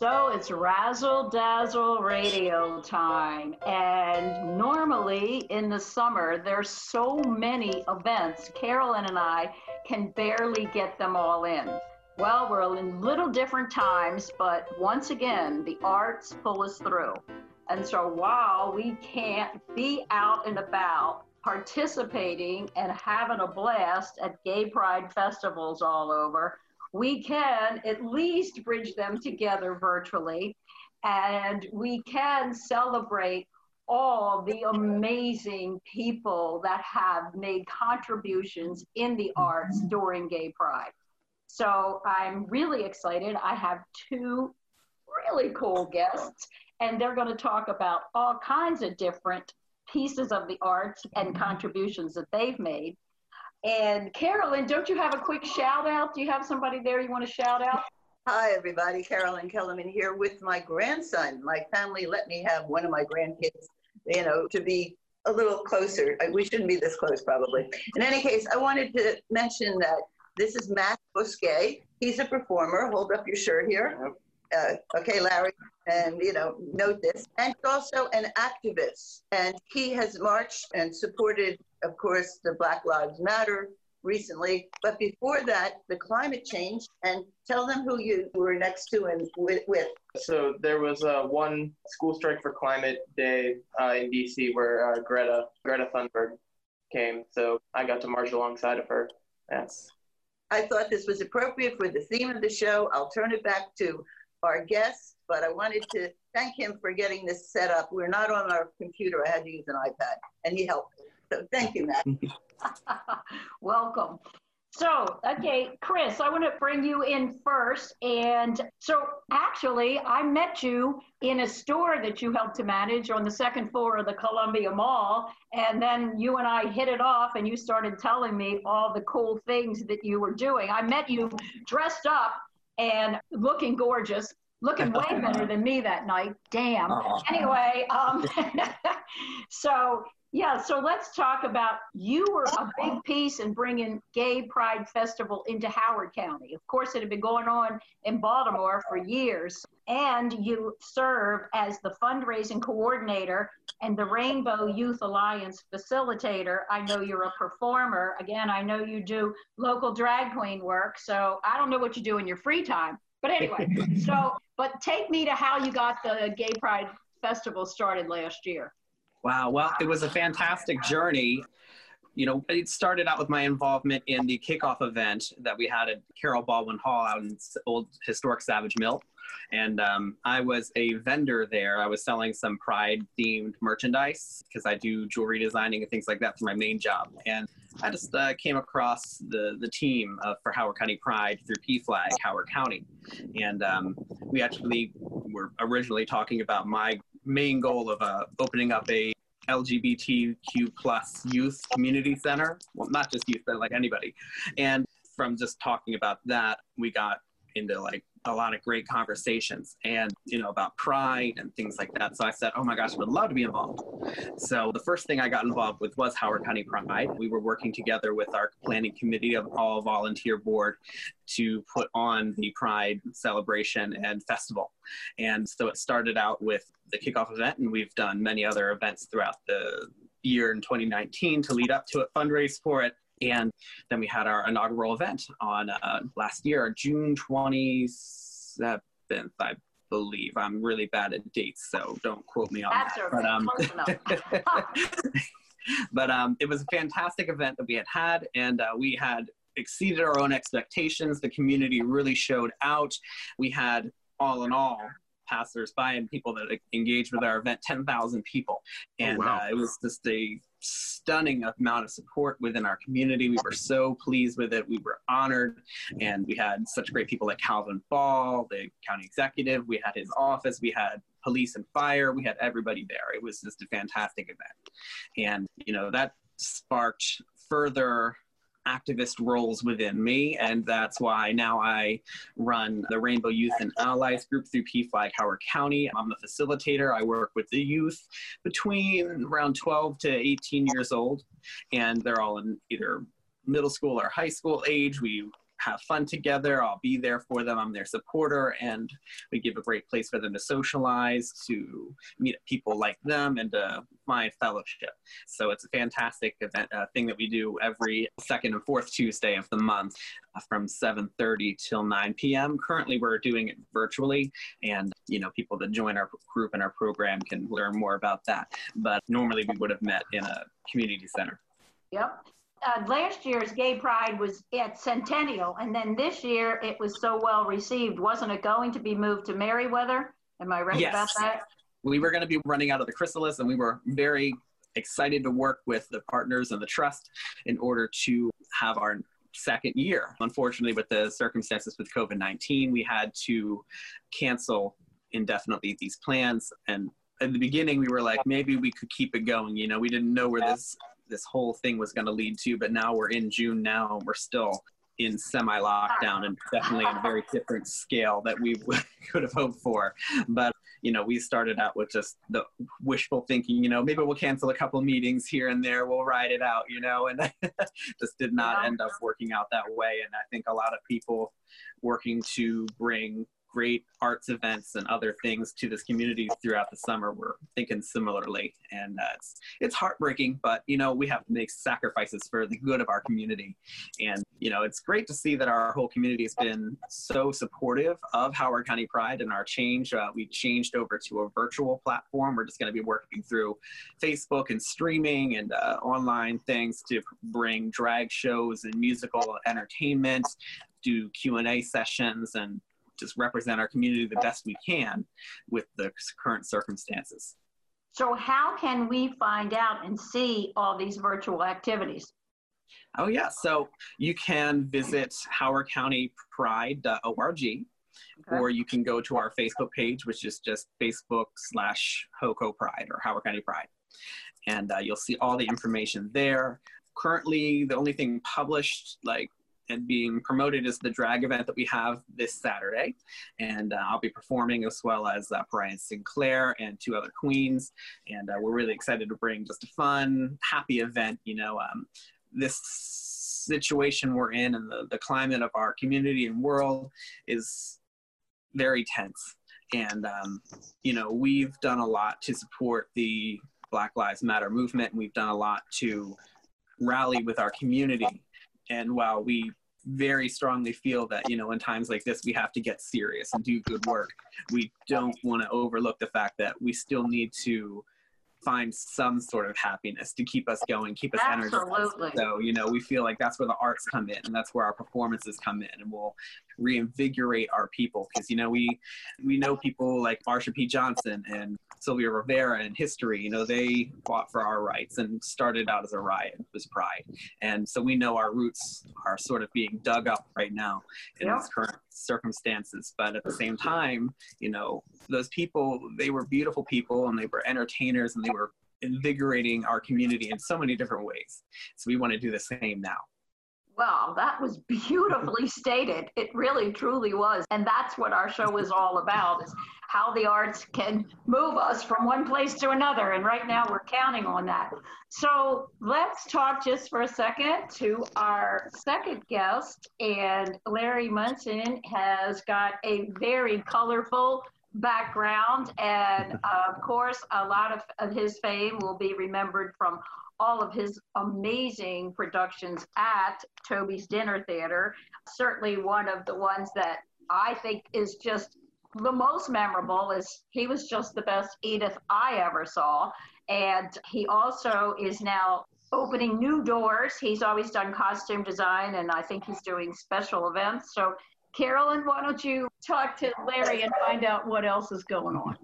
So it's Razzle Dazzle radio time. And normally in the summer, there's so many events. Carolyn and I can barely get them all in. Well, we're in little different times, but once again, the arts pull us through. And so while we can't be out and about participating and having a blast at gay pride festivals all over, we can at least bridge them together virtually, and we can celebrate all the amazing people that have made contributions in the arts during Gay Pride. So I'm really excited. I have two really cool guests, and they're going to talk about all kinds of different pieces of the arts and contributions that they've made. And Carolyn, don't you have a quick shout out? Do you have somebody there you want to shout out? Hi, everybody. Carolyn Kellerman here with my grandson. My family let me have one of my grandkids, to be a little closer. We shouldn't be this close, probably. In any case, I wanted to mention that this is Matt Bousquet. He's a performer. Hold up your shirt here. Okay, Larry, and note this. And also an activist. And he has marched and supported, of course, the Black Lives Matter recently. But before that, the climate change. And tell them who you were next to and with. So there was one school strike for climate day in DC where Greta Thunberg came. So I got to march alongside of her. Yes. I thought this was appropriate for the theme of the show. I'll turn it back to our guest, but I wanted to thank him for getting this set up. We're not on our computer. I had to use an iPad, and he helped me. So thank you, Matt. Welcome. So, okay, Chris, I want to bring you in first. And so actually, I met you in a store that you helped to manage on the second floor of the Columbia Mall. And then you and I hit it off, and you started telling me all the cool things that you were doing. I met you dressed up and looking gorgeous, looking way better than me that night. Damn. Anyway, so let's talk about, you were a big piece in bringing Gay Pride Festival into Howard County. Of course, it had been going on in Baltimore for years, and you serve as the fundraising coordinator and the Rainbow Youth Alliance facilitator. I know you're a performer. Again, I know you do local drag queen work, so I don't know what you do in your free time. But anyway, but take me to how you got the Gay Pride Festival started last year. Wow. Well, it was a fantastic journey. It started out with my involvement in the kickoff event that we had at Carol Baldwin Hall out in old historic Savage Mill. And I was a vendor there. I was selling some Pride-themed merchandise because I do jewelry designing and things like that for my main job. And I just came across the team for Howard County Pride through PFLAG, Howard County. And we actually were originally talking about my main goal of opening up a LGBTQ plus youth community center. Well, not just youth, but like anybody. And from just talking about that, we got into like a lot of great conversations and, about pride and things like that. So I said, oh my gosh, I would love to be involved. So the first thing I got involved with was Howard County Pride. We were working together with our planning committee of all volunteer board to put on the Pride celebration and festival. And so it started out with the kickoff event, and we've done many other events throughout the year in 2019 to lead up to it, fundraise for it. And then we had our inaugural event on last year, June 27th, I believe. I'm really bad at dates, so don't quote me on that. But it was a fantastic event that we had, and we had exceeded our own expectations. The community really showed out. We had, all in all, passers-by and people that engaged with our event, 10,000 people. And it was just a stunning amount of support within our community. We were so pleased with it. We were honored, and we had such great people like Calvin Ball, the county executive. We had his office. We had police and fire. We had everybody there. It was just a fantastic event. And, that sparked further activist roles within me, and that's why now I run the Rainbow Youth and Allies group through PFLAG Howard County. I'm the facilitator. I work with the youth between around 12 to 18 years old, and they're all in either middle school or high school age. We have fun together. I'll be there for them. I'm their supporter, and we give a great place for them to socialize, to meet people like them, and to find fellowship. So it's a fantastic event, thing that we do every second and fourth Tuesday of the month from 7:30 till 9 p.m. Currently, we're doing it virtually, and people that join our group and our program can learn more about that. But normally, we would have met in a community center. Yep. Last year's Gay Pride was at Centennial, and then this year it was so well received. Wasn't it going to be moved to Merriweather? Am I right about that? We were going to be running out of the Chrysalis, and we were very excited to work with the partners and the trust in order to have our second year. Unfortunately, with the circumstances with COVID-19, we had to cancel indefinitely these plans. And in the beginning, we were like, maybe we could keep it going. We didn't know where this whole thing was going to lead to, but now we're in June now, and we're still in semi-lockdown, and definitely in a very different scale that we could have hoped for. But we started out with just the wishful thinking, maybe we'll cancel a couple meetings here and there, we'll ride it out, and just did not end up working out that way. And I think a lot of people working to bring great arts events and other things to this community throughout the summer were thinking similarly. And it's heartbreaking, but we have to make sacrifices for the good of our community. And it's great to see that our whole community has been so supportive of Howard County Pride and our change. We changed over to a virtual platform. We're just going to be working through Facebook and streaming and online things to bring drag shows and musical entertainment, do Q&A sessions, and just represent our community the best we can with the current circumstances. So how can we find out and see all these virtual activities? Oh yeah, so you can visit howardcountypride.org, or you can go to our Facebook page, which is just Facebook/HoCo Pride or Howard County Pride. And you'll see all the information there. Currently, the only thing published and being promoted is the drag event that we have this Saturday. And I'll be performing, as well as Brian Sinclair and 2 other queens. And we're really excited to bring just a fun, happy event. This situation we're in and the climate of our community and world is very tense. And, we've done a lot to support the Black Lives Matter movement, and we've done a lot to rally with our community. And while we very strongly feel that, in times like this, we have to get serious and do good work, we don't want to overlook the fact that we still need to find some sort of happiness to keep us going, keep us energized. Absolutely. So, we feel like that's where the arts come in, and that's where our performances come in, and we'll reinvigorate our people. Because, we know people like Marsha P. Johnson and Sylvia Rivera in history. They fought for our rights and started out as a riot. It was Pride. And so we know our roots are sort of being dug up right now in these current circumstances. But at the same time, those people, they were beautiful people, and they were entertainers, and they were invigorating our community in so many different ways. So we want to do the same now. Well, that was beautifully stated. It really, truly was. And that's what our show is all about, is how the arts can move us from one place to another. And right now we're counting on that. So let's talk just for a second to our second guest. And Larry Munson has got a very colorful background. And of course, a lot of his fame will be remembered from all of his amazing productions at Toby's Dinner Theater. Certainly one of the ones that I think is just the most memorable is he was just the best Edith I ever saw. And he also is now opening new doors. He's always done costume design, and I think he's doing special events. So Carolyn, why don't you talk to Larry and find out what else is going on?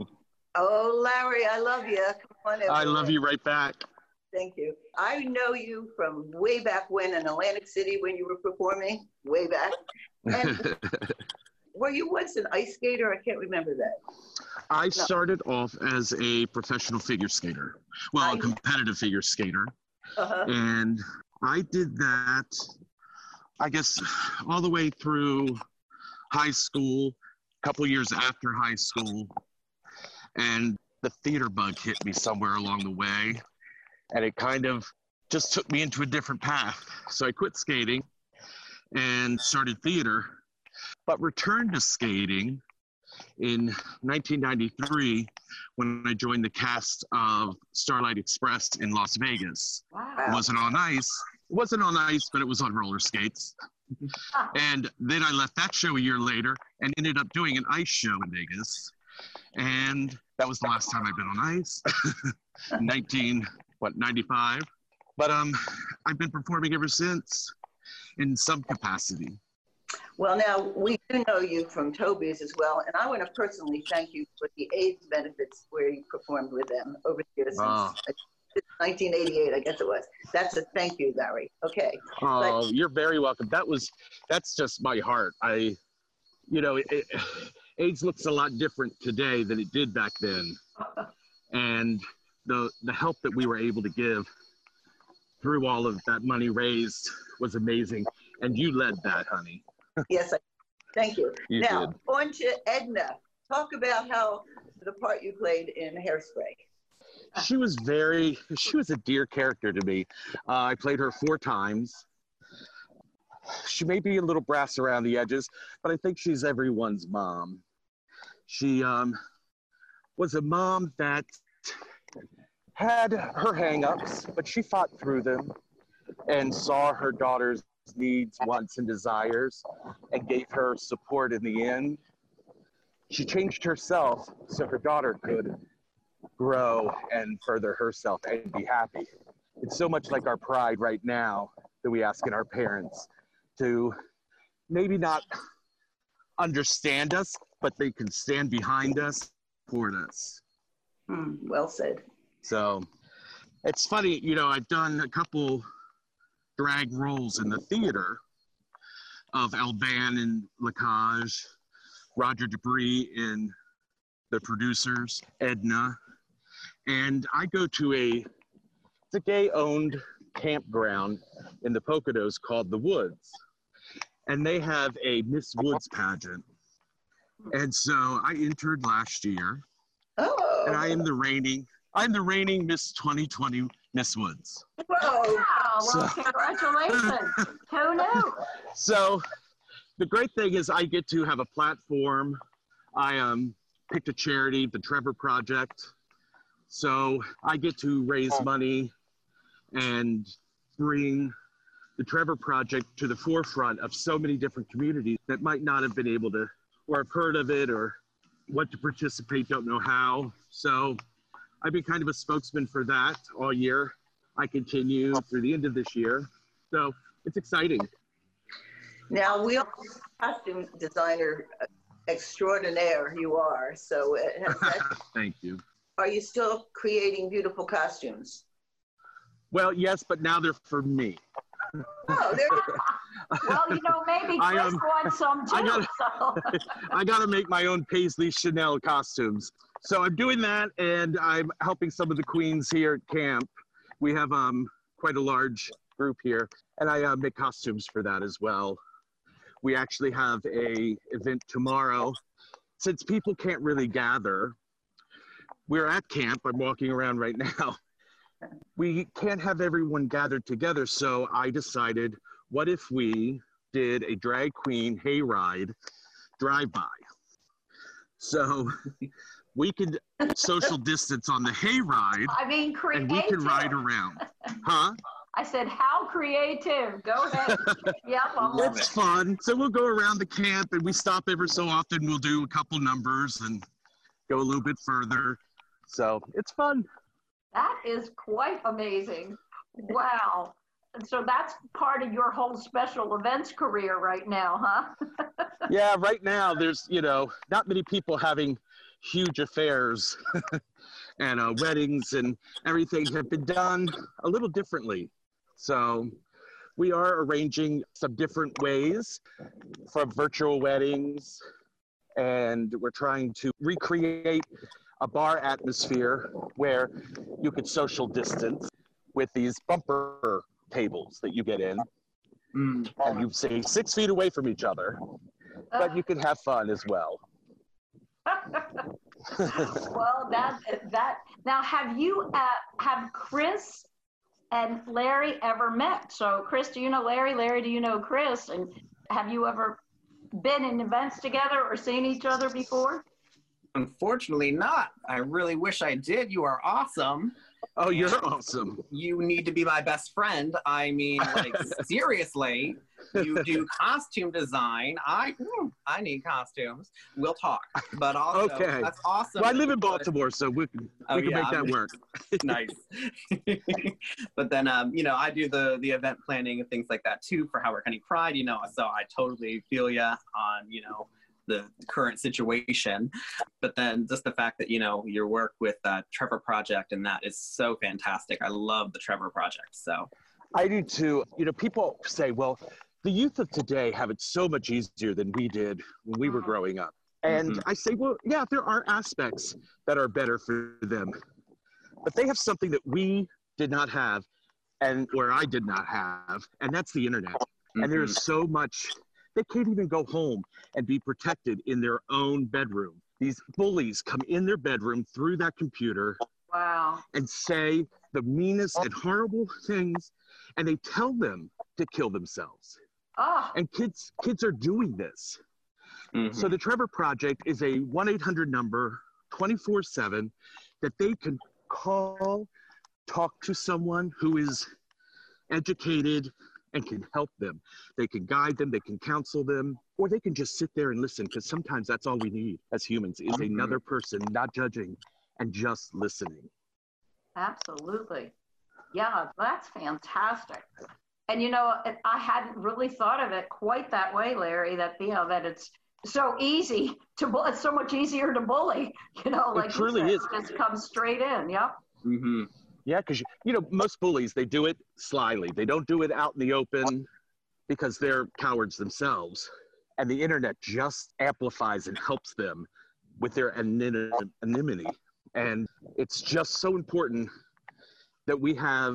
Oh, Larry, I love you. Come on, I love you right back. Thank you. I know you from way back when in Atlantic City when you were performing, way back. And were you once an ice skater? I can't remember that. I started off as a professional figure skater. Well, a competitive figure skater. And I did that, I guess, all the way through high school, a couple years after high school. And the theater bug hit me somewhere along the way. And it kind of just took me into a different path. So I quit skating and started theater, but returned to skating in 1993 when I joined the cast of Starlight Express in Las Vegas. Wow. It wasn't on ice. It wasn't on ice, but it was on roller skates. And then I left that show a year later and ended up doing an ice show in Vegas. And that was the last time I've been on ice, 95. But I've been performing ever since in some capacity. Well, now, we do know you from Toby's as well, and I want to personally thank you for the AIDS benefits where you performed with them over the years since 1988, I guess it was. That's a thank you, Larry. Okay. Oh, but you're very welcome. That's just my heart. AIDS looks a lot different today than it did back then. And the help that we were able to give through all of that money raised was amazing. And you led that, honey. Yes, thank you. You now, did. on to Edna. Talk about how the part you played in Hairspray. She was a dear character to me. I played her 4 times. She may be a little brass around the edges, but I think she's everyone's mom. She was a mom that had her hang-ups, but she fought through them and saw her daughter's needs, wants, and desires, and gave her support in the end. She changed herself so her daughter could grow and further herself and be happy. It's so much like our pride right now that we ask in our parents to maybe not understand us, but they can stand behind us, support us. Well said. So it's funny, I've done a couple drag roles in the theater of Alban in Lacage, Roger Debris in The Producers, Edna. And I go to it's a gay-owned campground in the Poconos called The Woods. And they have a Miss Woods pageant. And so I entered last year. Oh. And I'm the reigning Miss 2020 Miss Woods. Whoa. Wow, well, congratulations. Who knew? So the great thing is I get to have a platform. I picked a charity, the Trevor Project. So I get to raise money and bring the Trevor Project to the forefront of so many different communities that might not have been able to, or have heard of it, or want to participate, don't know how. So I've been kind of a spokesman for that all year. I continue through the end of this year. So it's exciting. Now, we are costume designer extraordinaire, you are. So Thank you. Are you still creating beautiful costumes? Well, yes, but now they're for me. Oh, Well, maybe Chris wants some too. I got to make my own Paisley Chanel costumes. So I'm doing that, and I'm helping some of the queens here at camp. We have quite a large group here, and I make costumes for that as well. We actually have a event tomorrow. Since people can't really gather, we're at camp. I'm walking around right now. We can't have everyone gathered together, so I decided, what if we did a drag queen hayride drive-by? So we could social distance on the hayride. I mean, creative. And we can ride around. Huh? I said, how creative. Go ahead. Yep, I love It's it. fun. So we'll go around the camp, and we stop every so often. We'll do a couple numbers and go a little bit further. So it's fun. That is quite amazing. Wow. And so that's part of your whole special events career right now, huh? Yeah, right now there's, not many people having huge affairs and weddings and everything have been done a little differently. So we are arranging some different ways for virtual weddings, and we're trying to recreate a bar atmosphere where you could social distance with these bumper tables that you get in. And you stay 6 feet away from each other, but you can have fun as well. Well, that now have Chris and Larry ever met. So, Chris, do you know Larry? Larry, do you know Chris? And have you ever been in events together or seen each other before? Unfortunately not. I really wish I did. You are awesome. Oh, you're awesome. You need to be my best friend. I mean, like, seriously. You do costume design. I need costumes. We'll talk. But also, Okay. That's awesome. Well, I live in Baltimore, so we can make that work. Nice. But then, I do the event planning and things like that too for Howard County Pride, so I totally feel you on, the current situation. But then just the fact that, your work with Trevor Project, and that is so fantastic. I love the Trevor Project. So I do too. People say, well, the youth of today have it so much easier than we did when we were growing up. And I say, well, yeah, there are aspects that are better for them, but they have something that we did not have or I did not have, and that's the internet. And there's so much, they can't even go home and be protected in their own bedroom. These bullies come in their bedroom through that computer. Wow. And say the meanest and horrible things, and they tell them to kill themselves. Oh. And kids are doing this. So the Trevor Project is a 1-800 number, 24/7, that they can call, talk to someone who is educated and can help them. They can guide them, they can counsel them, or they can just sit there and listen, because sometimes that's all we need as humans is another person not judging and just listening. Absolutely. Yeah, that's fantastic. And, I hadn't really thought of it quite that way, Larry, that, that it's so easy it's so much easier to bully, like it truly is. It just comes straight in. Yep. Yeah, because, most bullies, they do it slyly. They don't do it out in the open because they're cowards themselves. And the internet just amplifies and helps them with their anonymity. And it's just so important that we have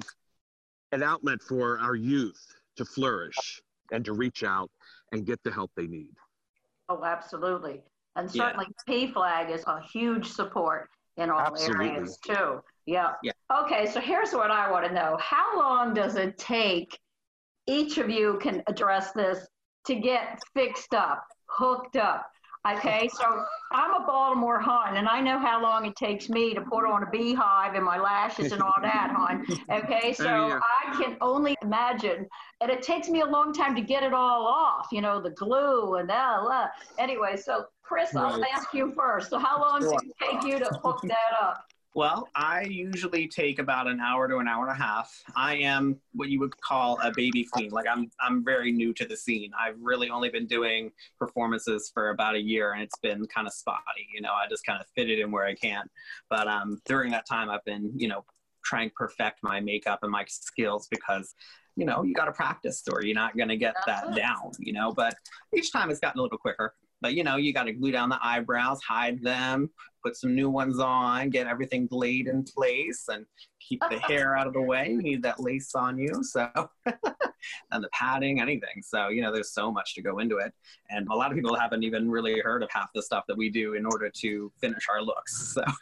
an outlet for our youth to flourish and to reach out and get the help they need. Oh, absolutely. And certainly PFLAG is a huge support in all areas too. Yeah. Okay, so here's what I want to know. How long does it take, each of you can address this, to get fixed up, hooked up? Okay, so I'm a Baltimore hun, and I know how long it takes me to put on a beehive and my lashes and all that, hun. Okay, so I can only imagine, and it takes me a long time to get it all off, the glue and Anyway, so Chris, I'll ask you first. So how long does it take you to hook that up? Well, I usually take about an hour to an hour and a half. I am what you would call a baby queen. Like I'm very new to the scene. I've really only been doing performances for about a year, and it's been kind of spotty. I just kind of fit it in where I can. But during that time, I've been, trying to perfect my makeup and my skills, because you got to practice, or you're not going to get that down. But each time it's gotten a little quicker. But, you got to glue down the eyebrows, hide them, put some new ones on, get everything laid in place, and keep the hair out of the way. You need that lace on you, so and the padding, anything. So, there's so much to go into it. And a lot of people haven't even really heard of half the stuff that we do in order to finish our looks. So.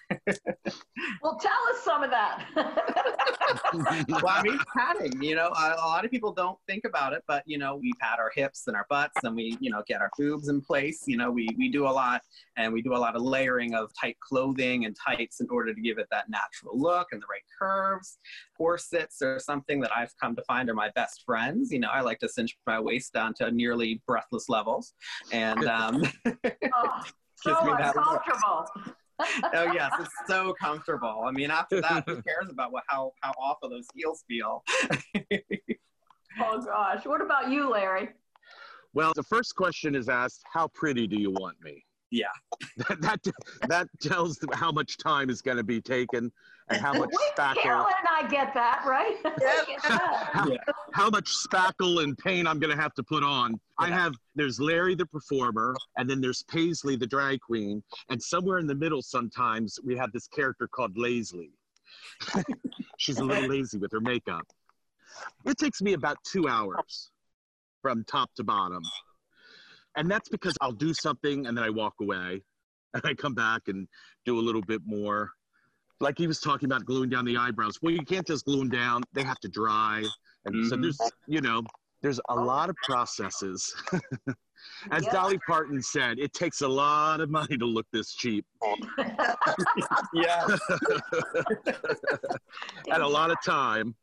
Well, tell us some of that. Well, padding, a lot of people don't think about it, but, we pad our hips and our butts, and we, get our boobs in place. We do a lot, and we do a lot of layering of tight clothing and tights in order to give it that natural look and the right curves. Corsets are something that I've come to find are my best friends. I like to cinch my waist down to nearly breathless levels, and so uncomfortable. Oh yes, it's so comfortable. After that, who cares about how awful those heels feel? Oh gosh, what about you, Larry? Well, the first question is asked, how pretty do you want me? Yeah. that tells them how much time is going to be taken and how much spackle. Carolyn and I get that, right? How much spackle and paint I'm going to have to put on. There's Larry the performer, and then there's Paisley the drag queen, and somewhere in the middle sometimes we have this character called Lazily. She's a little lazy with her makeup. It takes me about 2 hours from top to bottom. And that's because I'll do something and then I walk away and I come back and do a little bit more like he was talking about gluing down the eyebrows. Well, you can't just glue them down. They have to dry. And so there's, there's a lot of processes. As Dolly Parton said, it takes a lot of money to look this cheap. Yeah. And a lot of time.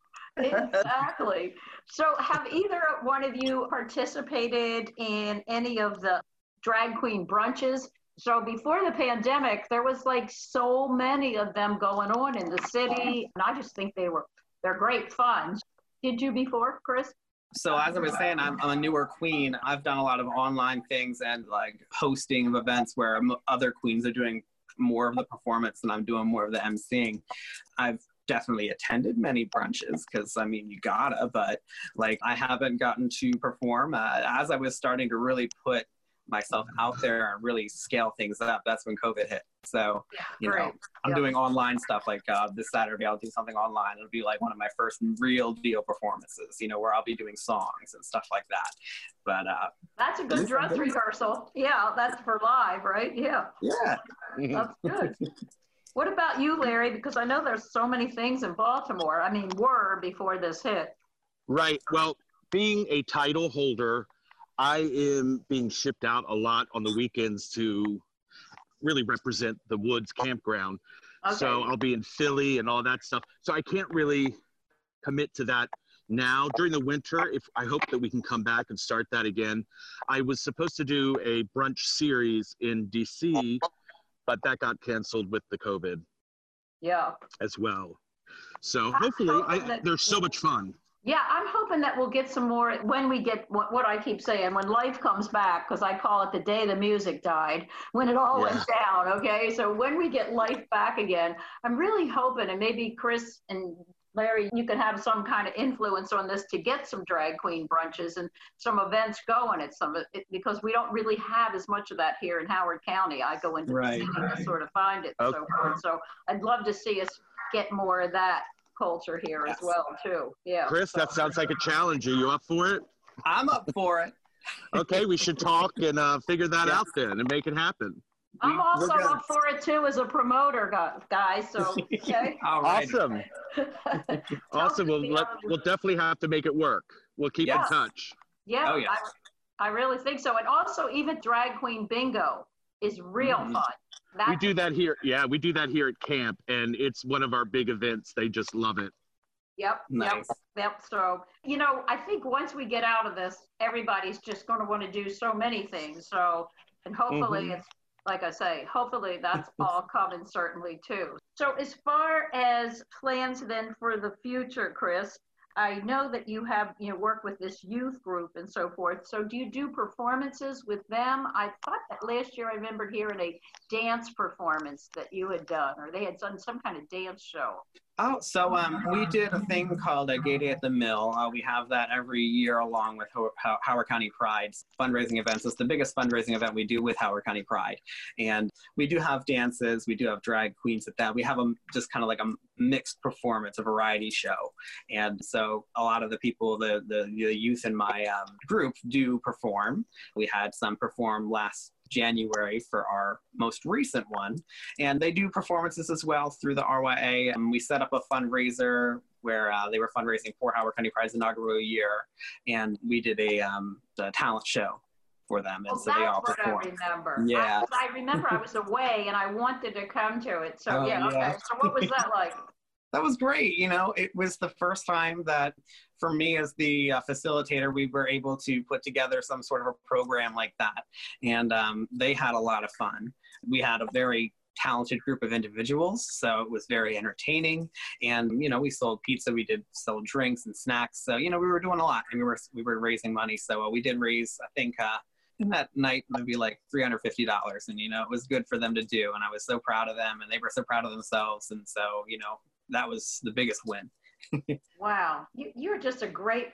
Exactly. So have either one of you participated in any of the drag queen brunches? So before the pandemic, there was like so many of them going on in the city. And I just think they're great fun. Did you before, Chris? So as I was saying, I'm a newer queen. I've done a lot of online things and like hosting of events where other queens are doing more of the performance and I'm doing more of the emceeing. I've definitely attended many brunches because I mean you gotta, but like I haven't gotten to perform as I was starting to really put myself out there and really scale things up. That's when COVID hit. So I'm doing online stuff like this Saturday I'll do something online. It'll be like one of my first real deal performances, where I'll be doing songs and stuff like that. But that's a good dress rehearsal. Yeah, that's for live, right? Yeah. That's good. What about you, Larry? Because I know there's so many things in Baltimore. I mean, were before this hit. Right. Well, being a title holder, I am being shipped out a lot on the weekends to really represent the Woods campground. Okay. So I'll be in Philly and all that stuff. So I can't really commit to that now. During the winter, I hope that we can come back and start that again. I was supposed to do a brunch series in DC, but that got canceled with the COVID. Yeah. As well. So hopefully, they're so much fun. Yeah, I'm hoping that we'll get some more when we get what I keep saying, when life comes back, because I call it the day the music died, when it all went down, okay? So when we get life back again, I'm really hoping, and maybe Chris and Larry, you can have some kind of influence on this to get some drag queen brunches and some events going at some of it, because we don't really have as much of that here in Howard County. I go into the city to sort of find it and so forth. So I'd love to see us get more of that culture here as well too. Yeah. Chris, that sounds like a challenge. Are you up for it? I'm up for it. Okay, we should talk and figure that out then and make it happen. I'm also up for it too as a promoter, guys. So okay. Awesome. Awesome. We'll definitely have to make it work. We'll keep in touch. Yeah. Oh, I really think so. And also, even drag queen bingo is real fun. We do that here. Yeah, we do that here at camp, and it's one of our big events. They just love it. Yep. Nice. Yep. So, I think once we get out of this, everybody's just going to want to do so many things. So, and hopefully it's, like I say, hopefully that's all coming certainly too. So as far as plans then for the future, Chris, I know that you have, work with this youth group and so forth. So do you do performances with them? I thought that last year I remembered hearing a dance performance that you had done, or they had done some kind of dance show. Oh, so we did a thing called a Gay Day at the Mill. We have that every year along with Howard County Pride's fundraising events. It's the biggest fundraising event we do with Howard County Pride. And we do have dances. We do have drag queens at that. We have just kind of like a mixed performance, a variety show. And so a lot of the people, the youth in my group do perform. We had some perform last January for our most recent one, and they do performances as well through the RYA. We set up a fundraiser where they were fundraising for Howard County Pride's inaugural year, and we did a talent show for them, and so they all performed. I remember. Yeah, I remember I was away and I wanted to come to it. So okay. So what was that like? That was great. It was the first time that for me as the facilitator, we were able to put together some sort of a program like that. And they had a lot of fun. We had a very talented group of individuals, so it was very entertaining. And, we sold pizza, we did sell drinks and snacks. So, we were doing a lot, and we were raising money. So we did raise, I think, in that night, maybe like $350. And, it was good for them to do. And I was so proud of them, and they were so proud of themselves. And so, that was the biggest win. Wow. You're just a great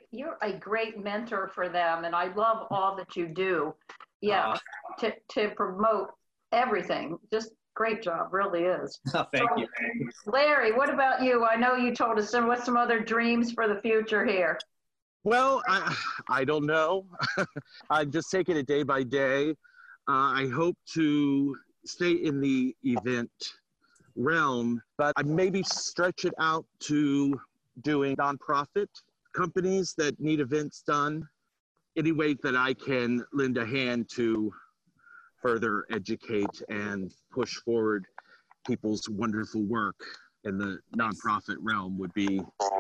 mentor for them. And I love all that you do. Yeah. To promote everything. Just great job. Really is. Oh, thank you. Larry, what about you? I know you told us what's some other dreams for the future here. Well, I don't know. I'm just taking it day by day. I hope to stay in the event realm, but I maybe stretch it out to doing nonprofit companies that need events done. Any way that I can lend a hand to further educate and push forward people's wonderful work in the nonprofit realm would be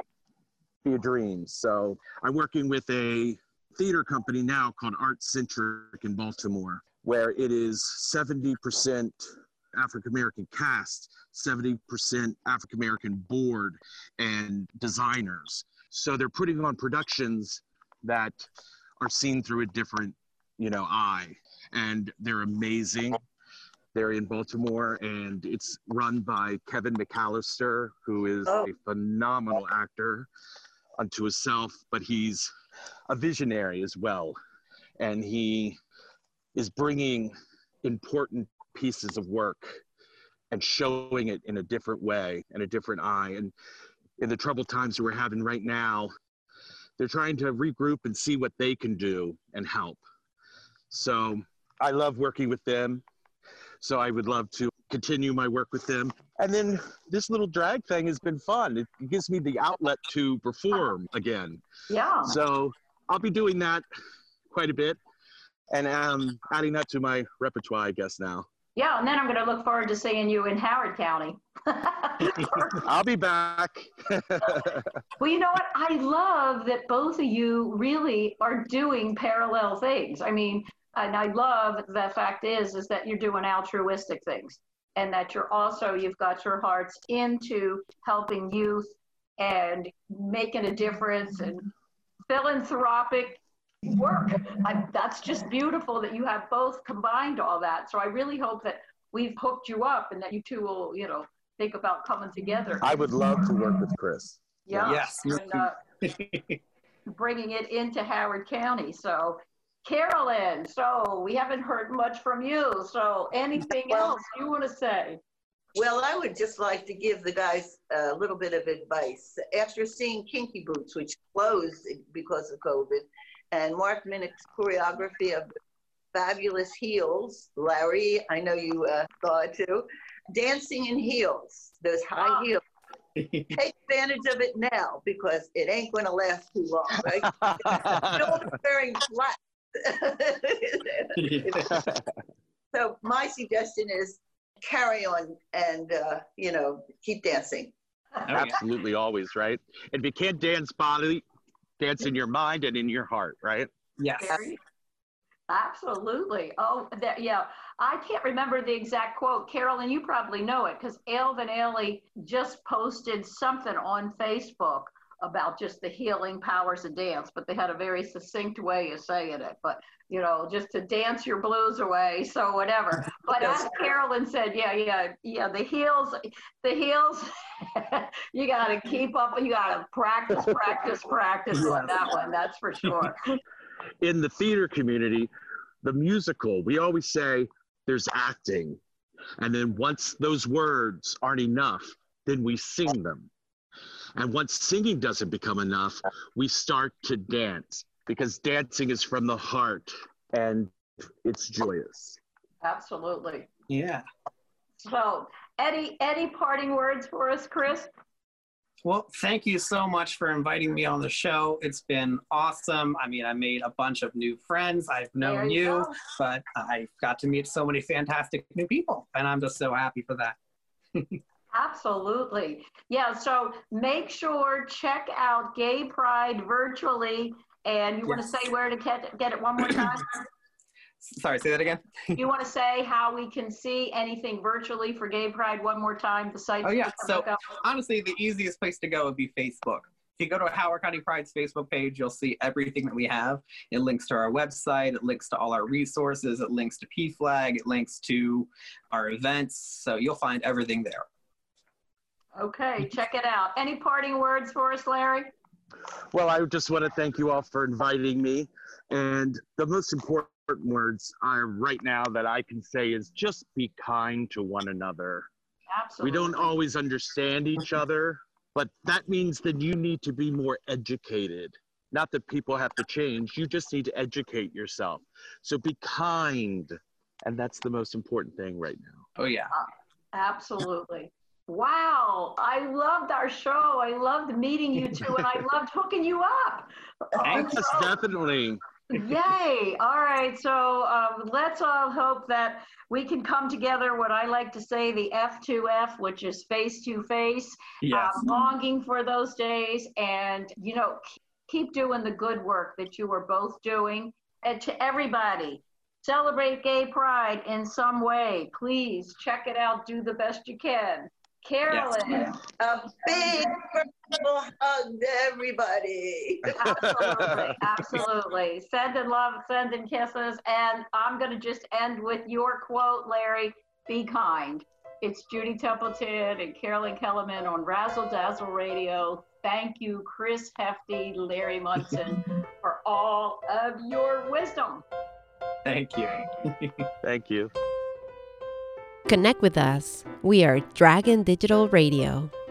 a dream. So I'm working with a theater company now called Art Centric in Baltimore, where it is 70% African-American cast, 70% African-American board and designers. So they're putting on productions that are seen through a different, eye. And they're amazing. They're in Baltimore, and it's run by Kevin McAllister, who is a phenomenal actor unto himself, but he's a visionary as well. And he is bringing important pieces of work and showing it in a different way and a different eye. And in the troubled times that we're having right now, they're trying to regroup and see what they can do and help. So I love working with them. So I would love to continue my work with them. And then this little drag thing has been fun. It gives me the outlet to perform again. Yeah. So I'll be doing that quite a bit and adding that to my repertoire, I guess, now. Yeah, and then I'm going to look forward to seeing you in Howard County. I'll be back. Well, you know what? I love that both of you really are doing parallel things. I mean, and I love the fact is that you're doing altruistic things, and that you've got your hearts into helping youth and making a difference and philanthropic work. That's just beautiful that you have both combined all that. So I really hope that we've hooked you up and that you two will, think about coming together. I would love to work with Chris. Yeah. Yes. And, bringing it into Howard County. So Carolyn, so we haven't heard much from you. So anything else you want to say? Well, I would just like to give the guys a little bit of advice. After seeing Kinky Boots, which closed because of COVID, and Mark Minnick's choreography of the fabulous heels, Larry, I know you saw it too, dancing in heels, those high heels. Take advantage of it now because it ain't going to last too long, right? Don't be wearing flat. So my suggestion is carry on and, keep dancing. Absolutely, always, right? And if you can't dance body, dance in your mind and in your heart, right? Yes. Absolutely. Oh, yeah. I can't remember the exact quote. Carolyn, you probably know it because Alvin Ailey just posted something on Facebook about just the healing powers of dance, but they had a very succinct way of saying it. But, just to dance your blues away, so whatever. But as Carolyn said, the heels, you got to keep up, you got to practice on that one, that's for sure. In the theater community, the musical, we always say there's acting. And then once those words aren't enough, then we sing them. And once singing doesn't become enough, we start to dance because dancing is from the heart and it's joyous. Absolutely. Yeah. So, any parting words for us, Chris? Well, thank you so much for inviting me on the show. It's been awesome. I mean, I made a bunch of new friends. I've known you, but I got to meet so many fantastic new people, and I'm just so happy for that. Absolutely. Yeah, so make sure, check out Gay Pride virtually, and you want to say where to get it one more time? Sorry, say that again. You want to say how we can see anything virtually for Gay Pride one more time? The site. Oh yeah. So honestly, the easiest place to go would be Facebook. If you go to Howard County Pride's Facebook page, you'll see everything that we have. It links to our website. It links to all our resources. It links to PFLAG. It links to our events. So you'll find everything there. Okay, check it out. Any parting words for us, Larry? Well, I just want to thank you all for inviting me. And the most important words are right now that I can say is just be kind to one another. Absolutely. We don't always understand each other, but that means that you need to be more educated. Not that people have to change, you just need to educate yourself. So be kind, and that's the most important thing right now. Oh yeah. Absolutely. Wow, I loved our show. I loved meeting you two, and I loved hooking you up. Yes, definitely. Yay. All right. So let's all hope that we can come together, what I like to say, the F2F, which is face to face, Yes. longing for those days. And, you know, keep doing the good work that you are both doing. And to everybody, celebrate Gay Pride in some way. Please check it out. Do the best you can. Carolyn. Yes. A big personal hug to everybody. Absolutely, absolutely. Sending love, sending kisses. And I'm going to just end with your quote, Larry, be kind. It's Judy Templeton and Carolyn Kellerman on Razzle Dazzle Radio. Thank you, Chris Hefty, Larry Munson, for all of your wisdom. Thank you. Thank you. Connect with us. We are Dragon Digital Radio.